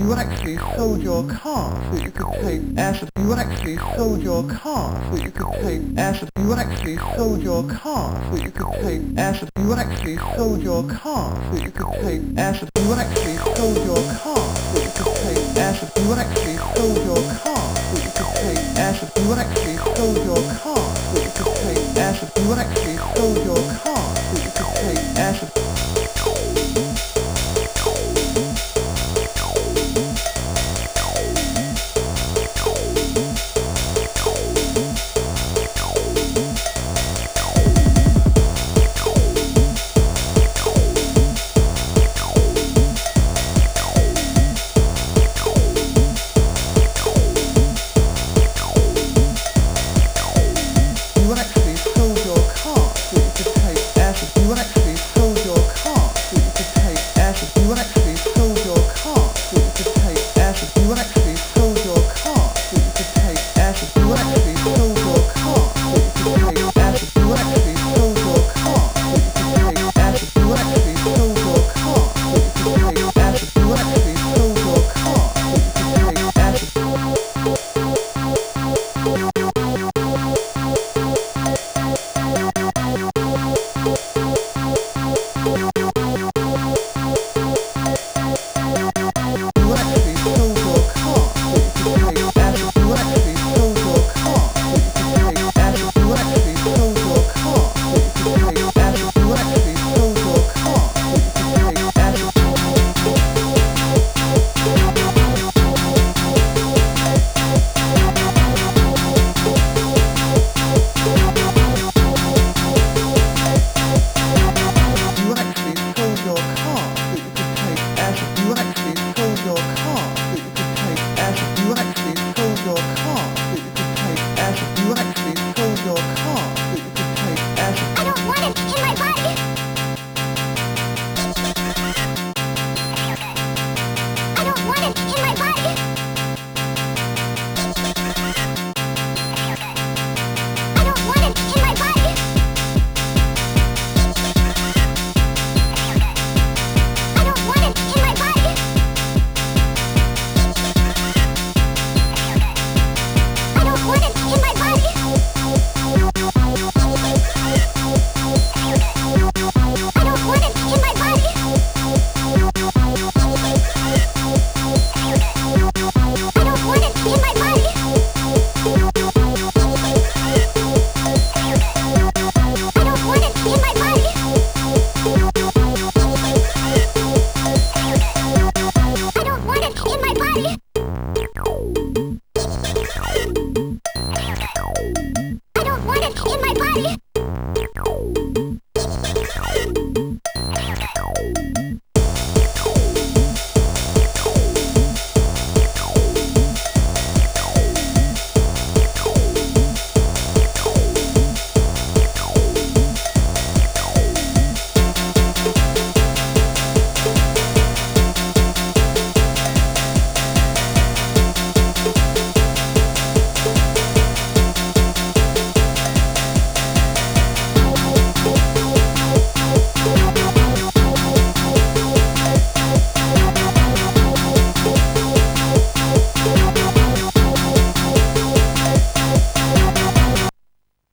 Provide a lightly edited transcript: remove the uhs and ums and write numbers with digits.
You actually sold your car so you could take acid. You actually sold your car so you could take acid. You actually sold your car so you could take acid. You actually sold your car so you could take acid. You actually sold your car so you could take acid. You actually